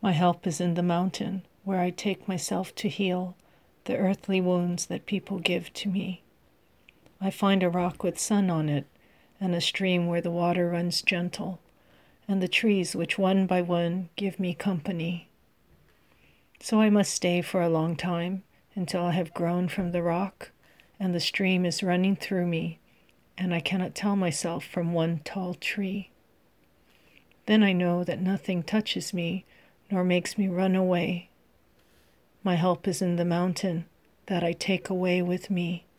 My help is in the mountain, where I take myself to heal the earthly wounds that people give to me. I find a rock with sun on it, and a stream where the water runs gentle, and the trees which one by one give me company. So I must stay for a long time, until I have grown from the rock, and the stream is running through me, and I cannot tell myself from one tall tree. Then I know that nothing touches me, nor makes me run away. My help is in the mountain that I take away with me.